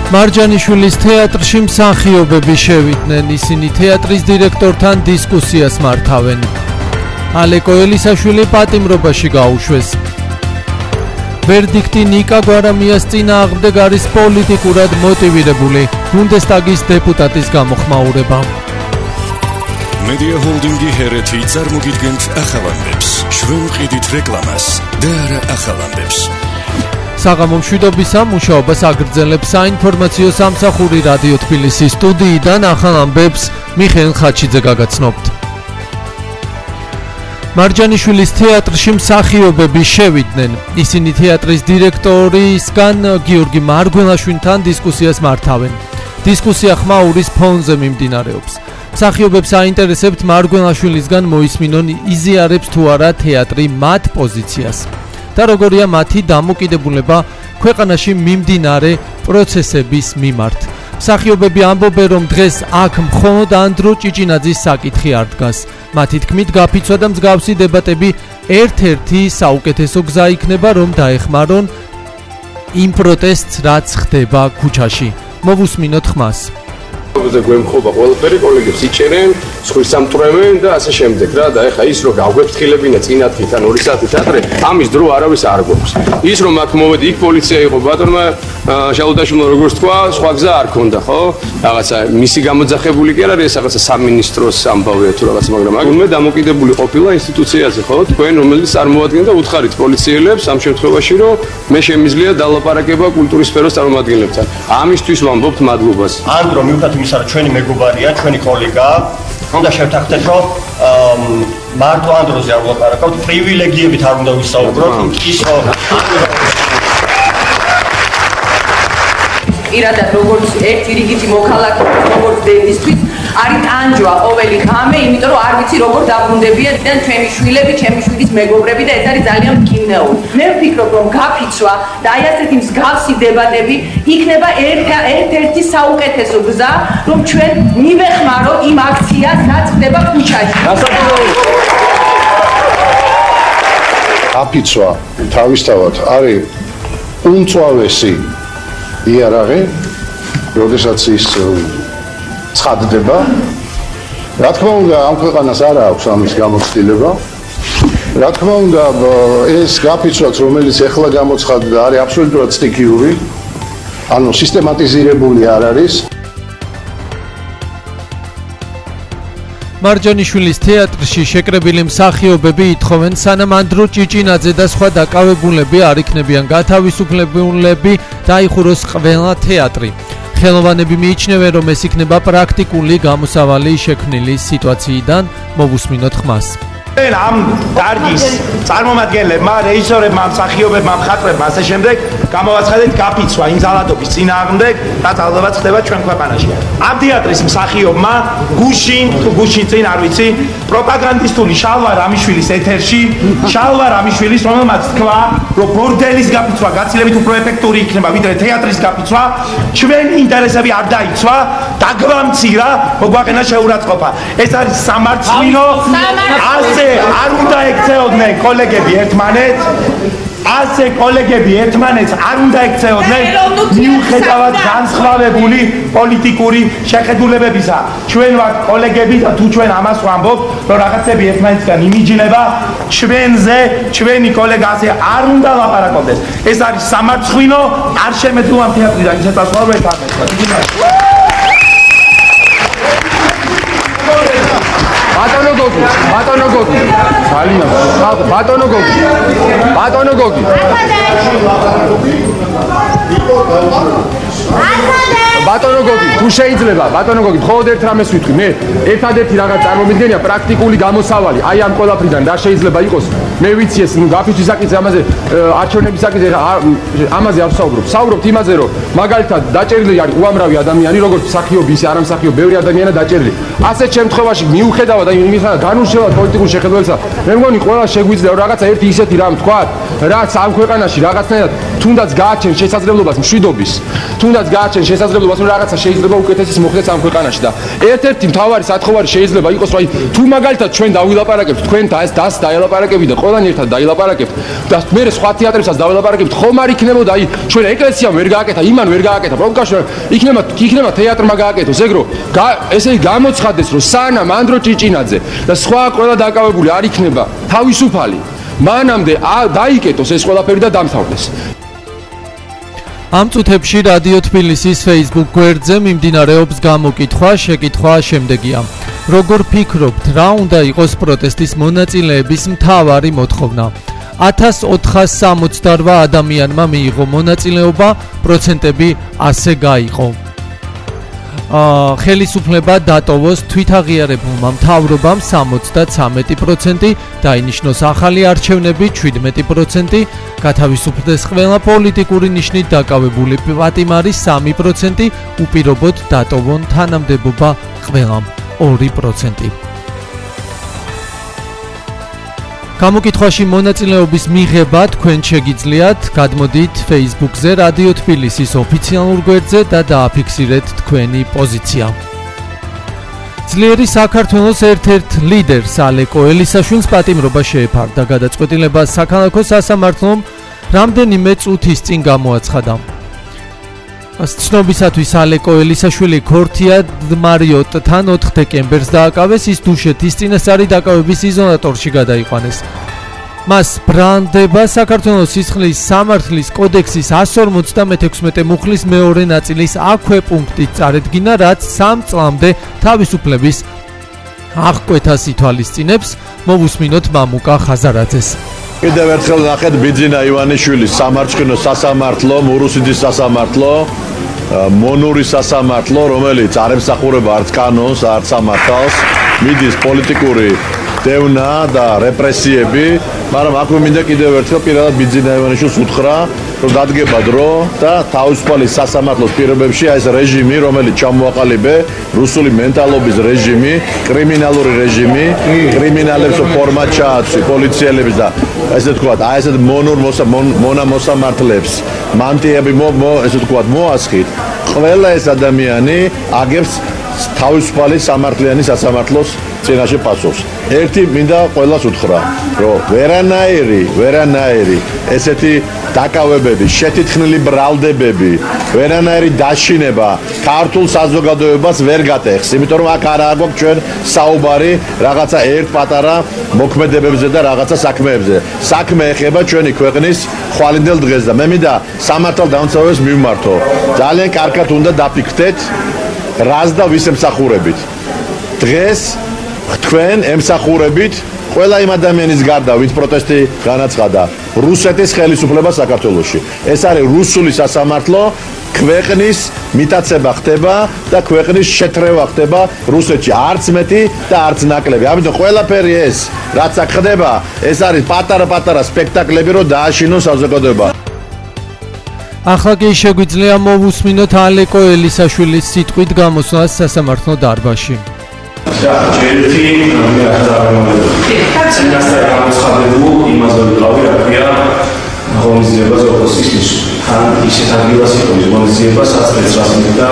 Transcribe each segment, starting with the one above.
მარჯანიშვილის თეატრში მსახიობები შევიდნენ, ისინი თეატრის დირექტორთან დისკუსიას მართავენ. ალეკო ელისაშვილი პატიმრობაში გაუშვეს. ვერდიქტი ნიკა გვარამიას წინააღმდეგ არის პოლიტიკურად მოტივირებული, ბუნდესტაგის დეპუტატის გამოხმაურება. Media Holdingi ჰერეთი წარმოგიდგენთ ახალამდებს, ჩვენ ვყიდით რეკლამას და არა ახალამდებს. საღამო მშვიდობისა, მუშაობას აგრძელებს საინფორმაციო სამსახური რადიო თბილისის სტუდიიდან ახალამდებს მიხეილ ხაჩიძე გაგაცნობთ. მარჯანიშვილის თეატრში მსახიობები შევიდნენ. ისინი თეატრის დირექტორისგან გიორგი მარგვენაშვილთან დისკუსიას მართავენ. დისკუსია ხმაურის ფონზე მიმდინარეობს. მსახიობებს აინტერესებთ მარგვენაშვილისგან მოისმინონ იზიარებს თუ არა თეატრი მათ პოზიციას და როგორია მათი დამოკიდებულება ქვეყანაში მიმდინარე პროცესების მიმართ. მსახიობები ამბობენ, რომ დღეს აქ მხოლოდ ანდრო ჭიჭინაძის საკითხი არ დგას. მათი თქმით, გაფიცვა და მსგავსი დებატები ერთ-ერთი საუკეთესო გზა იქნება, რომ დაეხმარონ იმ პროტესტს, რაც ხდება ქუჩაში. მოვუსმინოთ ხმას. გვემხობა ყველაფერი, კოლეგებს იჭერენ, სხვის ამტვრევენ და ასე შემდეგ რა და ეხა ის რომ გავგვეფრთხილებინა წინათით ან 2 საათით ადრე, ამის დრო არავის არ გვაქვს. ის რომ აქ მოვედი, იქ პოლიცია იყო, ბატონმა შალუდაშვილმა როგორც თქვა, სხვა გზა არ ქონდა, ხო? რაღაცა მისი გამოძახებული კი არ არის, ეს რაღაცა სამინისტროს ამბავია თუ რაღაცა, მაგრამ მე დამოკიდებული ყოფილა ინსტიტუციაზე, ხო? თქვენ რომელიც წარმოადგენთ და უთხარით პოლიციელებს ამ შემთხვევაში, რომ მე შემიძლია დალაპარაკება კულტურის სფეროს წარმომადგენლებთან. ამისთვის ვამბობთ მადლობას. ანდრო მიუხედავად იმისა, რომ ჩვენი მეგობარია, ჩვენი კოლეგაა, უნდა შევთანხმდეთ, რომ მარტო ანდროზე არ ვლაპარაკავთ, პრივილეგიებით არ უნდა ვისაუბროთ, ის პირადად როგორც ერთი რიგითი მოქალაქე, როგორც დედისთვის არის ტანჯვა ყოველი ღამე, იმიტომ რომ არ ვიცი როგორ დაბრუნდებიან ჩვენი შვილები, ჩემი შვილის მეგობრები და ეს არის ძალიან მკინეული. მე ვფიქრობ, რომ გაფიცვა და აი ასეთი მსგავსი დებატები იქნება ერთ-ერთი საუკეთესო გზა, რომ ჩვენ მივეხმაროთ იმ აქციას, რაც ხდება ქუჩაში. გაფიცვა თავისთავად არის უმწვავესი იარაღი, როდესაც ის ცხადდება. რა თქმა უნდა, ამ ქვეყანას არ აქვს ამის გამოცდილება. რა თქმა უნდა, ეს გაფიცვაც, რომელიც ეხლა გამოცხადდა, არის აბსოლუტურად სტიქიური, ანუ სისტემატიზირებული არ არის. მარჯანიშვილის თეატრში შეკრებილი მსახიობები ითხოვენ, სანამ ანდრო ჭიჭინაძე და სხვა დაკავებულები არ იქნებიან გათავისუფლებულები, დაიხუროს ყველა თეატრი. ხელოვანები მიიჩნევენ, რომ ეს იქნება პრაქტიკული გამოსავალი შექმნილი სიტუაციიდან. მოვუსმინოთ ხმას. ამ დარგის წარმომადგენლებმა, რეჟისორებმა, მსახიობებმა, მხატვრებმა ასე შემდეგ გამოვაცხადეთ გაფიცვა იმ ძალადობის წინააღმდეგ, რაც ალბათ ხდება ჩვენ ქვეყანაში. ამ თეატრის მსახიობმა გუშინ წინ არ ვიცი, პროპაგანდისტული შალვა რამიშვილის ეთერში, შალვა რამიშვილის, რომელმაც თქვა, რომ ბორდელის გაფიცვა გაცილებით უფრო ეფექტური იქნება, ვიდრე თეატრის გაფიცვა, ჩვენ ინტერესები არ დაიცვა, დაგვამცირა, მოგვაყენა შეურაცხყოფა. ეს არის სამართლინო, ასე არ უნდა ექცეოდნენ კოლეგები ერთმანეთს, ასე კოლეგები ერთმანეთს არ უნდა ექცეოდნენ მიუხედავად განსხვავებული პოლიტიკური შეხედულებებისა. ჩვენ ვართ კოლეგები და თუ ჩვენ ამას ვამბობთ, რომ რაღაცები ერთმანეთსგან იმიჯნება, ჩვენზე ჩვენი კოლეგა ასე არ უნდა ლაპარაკობდეს. ეს არის სამარცხვინო, არ შემეძლო ამ თეატრიდან ისეთ ასწავლებს აკეთებთ. ბატონო გოგი, ძალიან ბატონო გოგი. ბატონო გოგი, თუ შეიძლება, ბატონო გოგი, მხოლოდ ერთ რამეს ვიტყვი, მე ერთადერთი რაღაც წარმომიდგენია პრაქტიკული გამოსავალი, აი ამ ყველაფრიდან რა შეიძლება იყოს. მე ვიცი ეს, გაფიცვის საკითხზე, ამაზე არჩევნების საკითხზე ამაზე არ ვსაუბრობ. ვსაუბრობთ იმაზე, რომ მაგალითად დაჭერილი არის უამრავი ადამიანი, როგორც მსახიობი, ისე არამსახიობი, ბევრი ადამიანია დაჭერილი. ასეთ შემთხვევაში მიუხედავად აი იმისა განუშევად პოლიტიკურ შეხედულებისა, მე მგონი ყველა შეგვიძლია რაღაცა ერთი ისეთი რამ თქვათ, რაც ამ ქვეყანაში რაღაცნაირად თუნდაც გააჩენს შესაძლებლობას მშვიდობის, თუნდაც გააჩენს შესაძლებლობას, რომ რაღაცა შეიძლება უკეთესის მოხდეს ამ ქვეყანაში და ერთ-ერთი მთავარი სათხოვარი შეიძლება იყოს, რომ აი თუ მაგალითად ჩვენ დავილაპარაკებთ თქვენთან ეს დასს დაელაპარაკები და ყველანი ერთად დაილაპარაკებთ და მე სხვა თეატრებსაც დავილაპარაკებთ, ხომ არ იქნებოდა აი ჩვენ ეკლესიამ ვერ გააკეთა, იმან ვერ გააკეთა, პროფკაშო იქნება თეატრმა გააკეთოს, ეგრო ესე იგი გამოცხადდეს, რომ სანამ ანდრო ჭიჭინაძე და სხვა ყველა დაკავებული არ იქნება თავისუფალი, მანამდე დაიკეტოს ეს ყველაფერი და დამთავრდეს. ამ წუთებში რადიო თბილისის Facebook გვერდზე მიმდინარეობს გამოკითხვა, შეკითხვა შემდეგია. როგორ ფიქრობთ, რა უნდა იყოს პროტესტის მონაწილეების მთავარი მოთხოვნა? 1468 ადამიანმა მიიღო მონაწილეობა, პროცენტები ასე გაიყო. ხელისუფლება დატოვოს თვითაღიარებულმა მთავრობამ 73%, დაინიშნოს ახალი არჩევნები 17%, გათავისუფლდეს ყველა პოლიტიკური ნიშნით დაკავებული პატიმარი 3%, უპირობოდ დატოვონ თანამდებობა ყველამ 2%. გამოკითხვაში მონაწილეობის მიღება თქვენ შეგიძლიათ, გადმოდით Facebook-ზე რადიო თბილისის ოფიციალურ გვერდზე და დააფიქსირეთ თქვენი პოზიცია. ძლიერი საქართველოს ერთ-ერთ ლიდერს ალეკო ელისაშვილს პატიმრობა შეეფარდა, გადაწყვეტილება საქალაქო სასამართლომ რამდენიმე წუთის წინ გამოაცხადა. ცნობისათვის ალეკო ელისაშვილი ქორთია მარიოტთან 4 დეკემბერს დააკავეს, ის დუშეთის წინასწარი დაკავების იზოლატორში გადაიყვანეს. მას ბრანდება საქართველოს სისხლის სამართლის კოდექსის 156 მუხლის მეორე ნაწილის აქვე პუნქტით წარედგინა, რაც 3 წლამდე თავისუფლების აღკვეთას ითვალისწინებს. მოვუსმინოთ მამუკა ხაზარაძეს. კიდევ ერთხელ ნახეთ ბიძინა ივანიშვილის სამარცხინო სასამართლო, მურუსიძის სასამართლო, მონურის სასამართლო, რომელიც არ ემსახურება არც კანონს, არც სამართალს, მიდის პოლიტიკური დევნა და რეპრესიები, მაგრამ აქვე მინდა კიდევ ერთხელ პირადად ბიძინა ივანიშვილს უთხრა, რომ დადგება დრო და თავისუფალი სასამართლოს პირობებში ეს რეჟიმი, რომელიც ჩამოაყალიბე, რუსული მენტალობის რეჟიმი, კრიმინალური რეჟიმი, კრიმინალებს ფორმად ჩააცვი პოლიციელებს და ესე თქვა, აი ესეთ მონა მოსამართლებს, მანტიები ესე თქვა, მოასხით. ყველა ეს ადამიანი აგებს თავისუფალი სამართლიანი სასამართლოს წინაშე პასუხს. ერთი მინდა ყველას უთხრა, რომ ვერანაირი ესეთი დაკავებები, შეთითხნილი ბრალდებები, ვერანაირი დაშინება ქართულ საზოგადოებას ვერ გატეხს, იმიტომ რომ აქ არა აგვაქვს ჩვენ საუბარი რაღაცა ერთ პატარა მოქმედებებზე და რაღაცა საქმეებზე. საქმე ეხება ჩვენი ქვეყნის ხვალინდელ დღეს და მე მინდა სამართალდამცავებს მივმართო. ძალიან კარგად უნდა დაფიქრდეთ, რას და ვის ემსახურებით. დღეს თქვენ ემსახურებით ყველა იმ ადამიანის გარდა, ვინც პროტესტი განაცხადა, რუსეთის ხელისუფლება საქართველოში. ეს არის რუსული სასამართლო, ქვეყნის მიტაცება ხდება და ქვეყნის შეთრევა ხდება რუსეთში, არც მეტი და არც ნაკლები. ამიტომ ყველაფერი ეს, რაც აქ ხდება, ეს არის პატარა სპექტაკლები, რომ დააშინოს საზოგადოება. ახლა კი შეგვიძლია მოვუსმინოთ ალეკო ელისაშვილის სიტყვით გამოსვლას სასამართლო დარბაზში. ერთი მე წინასწარ გამოცხადებულ იმაზე ვიყავი, რა ქვია, ღონისძიებას ოპოზიციის თან ისეთ ადგილას იყო ღონისძიება, სადაც რასმინდა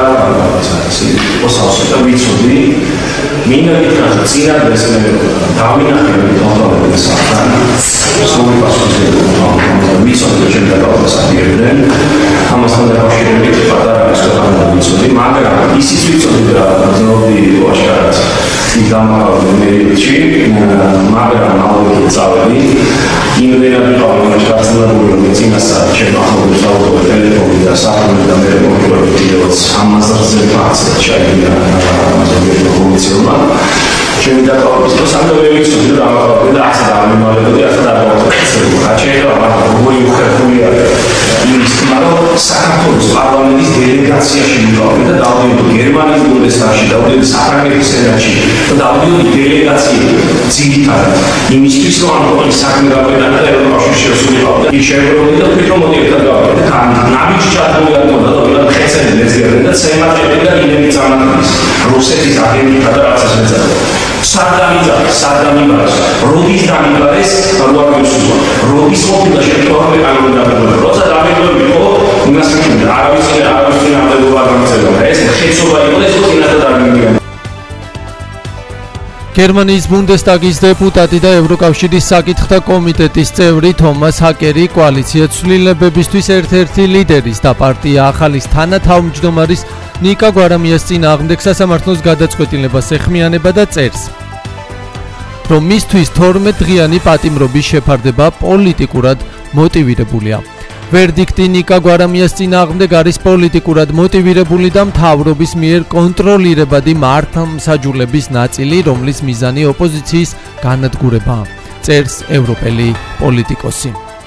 ოსავსე და ვიცოდი მინდა გითხრა, წინა დღეს მე დავინახე თვალყურებს ახლა სულ პასუხისმგებლობა ვიცოდი რომ შემდგარებას აპირებდნენ ამასთან დაკავშირებით პატარა ისტორია ვიცოდი, მაგრამ ისიც ვიცოდი რა ზოგი ვაშკარად გამოვიდა მერიჩი, მაგრამ აუცილებლად წავედი. იმდენად ვიყავი შეგრძნებული, რომ წინასწარ ჩემ ახლობლებს საუბრობ ტელეფონი და საფრთხე და მე მოგიყვებით ვიდეოც ამაზე ფაქტს ჩაიგია ზოგიერთი კომისიმა. ჩემი დაკავების დროს ამბობ ვიცოდი რა და ასე დამიმალებოდი, ასე დავაწყობდი. გაჩერდა როგორი უხერხული არის. იმის მაგრამ საქართველოს პარლამენტის დელეგაციაში ვიყავი და დავდიოდი გერმანიის ბუნდესტაგში, დავდიოდი საფრანგეთის სენატში და დავდიოდი დელეგაციები ძირითადად იმისთვის რომ ამ ქვეყნის საქმე გაყვეტანა და ევროპაში შევსულიყავი და ის შეგვიძლია და ვფიქრობ მოდი ერთად გავაკეთოთ. ნაბიჯი ჩართული არ მქონდა და ვიღაც ხეცები ეძებდნენ და ცემატები და იმები წამატების რუსეთის აგენტთა და რაც ეს ეძებდა. სადამიბარეს, როდის დამიბარეს, როაგიუსუა, როდის ყოფილა შემთხვევაში კანონმდებლობა, როცა დამიბარები იყო, იმას მითხები, არავის ამბებობა გამწევდა. ეს ხეცობა იყო, ეს წინასწარ დამიბარება. გერმანიის ბუნდესტაგის დეპუტატი და ევროკავშირის საკითხთა კომიტეტის წევრი თომას ჰაკერი კოალიცია ცვლილებებისთვის ერთ-ერთი ლიდერის და პარტია ახალის თანათავმჯდომარის ნიკა გვარამიას წინააღმდეგ სასამართლოს გადაწყვეტილებას ეხმიანება და წერს, რომ მისთვის 12 დღიანი პატიმრობის შეფარდება პოლიტიკურად მოტივირებულია. ვერდიქტი ნიკა გვარამიას წინააღმდეგ არის პოლიტიკურად მოტივირებული და მთავრობის მიერ კონტროლირებადი მართლმსაჯულების ნაწილი, რომლის მიზანი ოპოზიციის განადგურებაა, წერს ევროპელი პოლიტიკოსი.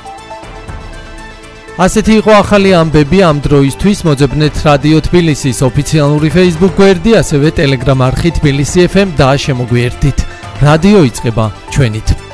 ასეთი იყო ახალი ამბები ამ დროისთვის. მოძებნეთ რადიო თბილისის ოფიციალური Facebook გვერდი, ასევე Telegram არხი თბილისი FM და შემოგვიერთდით. რადიო იწყება ჩვენით.